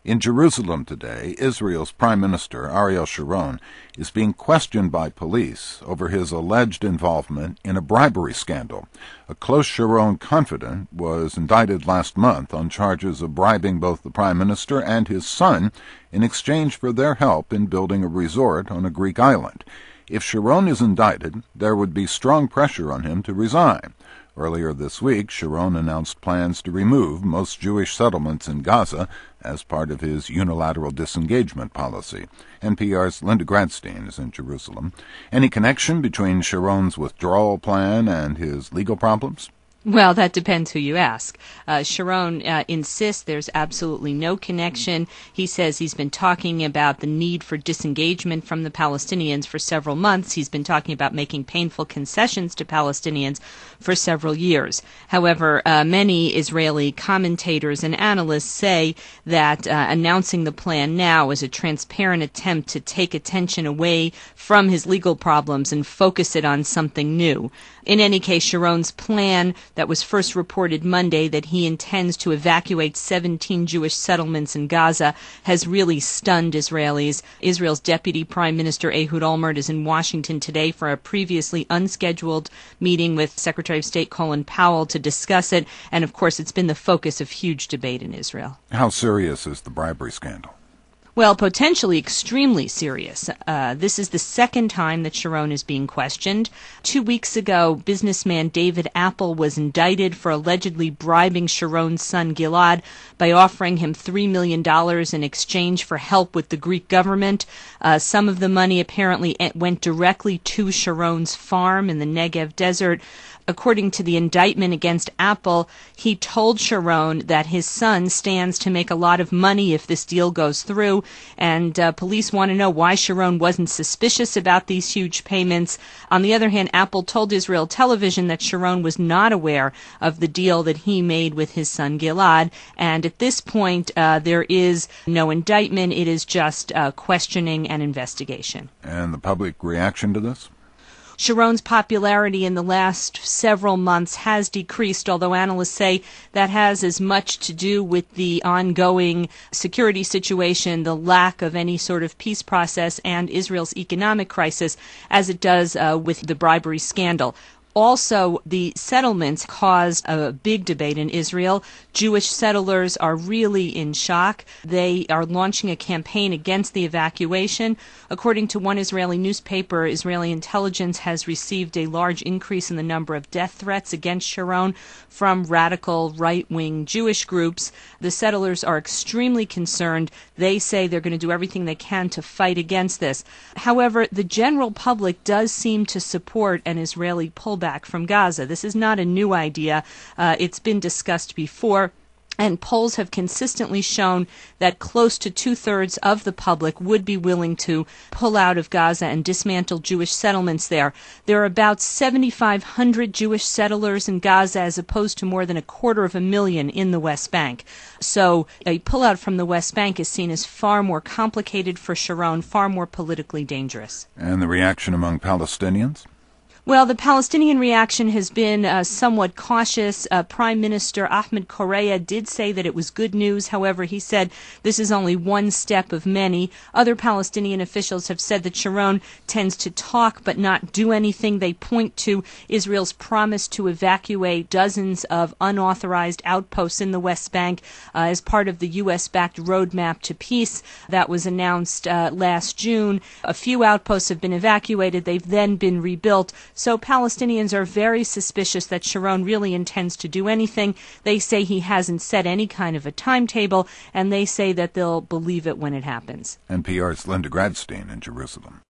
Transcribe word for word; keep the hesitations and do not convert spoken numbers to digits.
In Jerusalem today, Israel's Prime Minister, Ariel Sharon, is being questioned by police over his alleged involvement in a bribery scandal. A close Sharon confidant was indicted last month on charges of bribing both the Prime Minister and his son in exchange for their help in building a resort on a Greek island. If Sharon is indicted, there would be strong pressure on him to resign. Earlier this week, Sharon announced plans to remove most Jewish settlements in Gaza as part of his unilateral disengagement policy. N P R's Linda Gradstein is in Jerusalem. Any connection between Sharon's withdrawal plan and his legal problems? Well, that depends who you ask. Uh, Sharon uh, insists there's absolutely no connection. He says he's been talking about the need for disengagement from the Palestinians for several months. He's been talking about making painful concessions to Palestinians for several years. However, uh, many Israeli commentators and analysts say that uh, announcing the plan now is a transparent attempt to take attention away from his legal problems and focus it on something new. In any case, Sharon's plan that was first reported Monday that he intends to evacuate seventeen Jewish settlements in Gaza has really stunned Israelis. Israel's Deputy Prime Minister Ehud Olmert is in Washington today for a previously unscheduled meeting with Secretary of State Colin Powell to discuss it, and of course it's been the focus of huge debate in Israel. How serious is the bribery scandal? Well, potentially extremely serious. Uh, this is the second time that Sharon is being questioned. Two weeks ago, businessman David Apple was indicted for allegedly bribing Sharon's son Gilad by offering him three million dollars in exchange for help with the Greek government. Uh, some of the money apparently went directly to Sharon's farm in the Negev desert. According to the indictment against Apple, he told Sharon that his son stands to make a lot of money if this deal goes through, and uh, police want to know why Sharon wasn't suspicious about these huge payments. On the other hand, Apple told Israel Television that Sharon was not aware of the deal that he made with his son Gilad, and at this point uh, there is no indictment. It is just uh, questioning and investigation. And the public reaction to this? Sharon's popularity in the last several months has decreased, although analysts say that has as much to do with the ongoing security situation, the lack of any sort of peace process, and Israel's economic crisis as it does uh, with the bribery scandal. Also, the settlements caused a big debate in Israel. Jewish settlers are really in shock. They are launching a campaign against the evacuation. According to one Israeli newspaper, Israeli intelligence has received a large increase in the number of death threats against Sharon from radical right-wing Jewish groups. The settlers are extremely concerned. They say they're going to do everything they can to fight against this. However, the general public does seem to support an Israeli pullback from Gaza. This is not a new idea. Uh, it's been discussed before. And polls have consistently shown that close to two-thirds of the public would be willing to pull out of Gaza and dismantle Jewish settlements there. There are about seventy-five hundred Jewish settlers in Gaza as opposed to more than a quarter of a million in the West Bank. So a pullout from the West Bank is seen as far more complicated for Sharon, far more politically dangerous. And the reaction among Palestinians? Well, the Palestinian reaction has been uh, somewhat cautious. Uh, Prime Minister Ahmed Correa did say that it was good news. However, he said this is only one step of many. Other Palestinian officials have said that Sharon tends to talk but not do anything. They point to Israel's promise to evacuate dozens of unauthorized outposts in the West Bank uh, as part of the U S-backed roadmap to peace that was announced uh, last June. A few outposts have been evacuated. They've then been rebuilt. So Palestinians are very suspicious that Sharon really intends to do anything. They say he hasn't set any kind of a timetable, and they say that they'll believe it when it happens. N P R's Linda Gradstein in Jerusalem.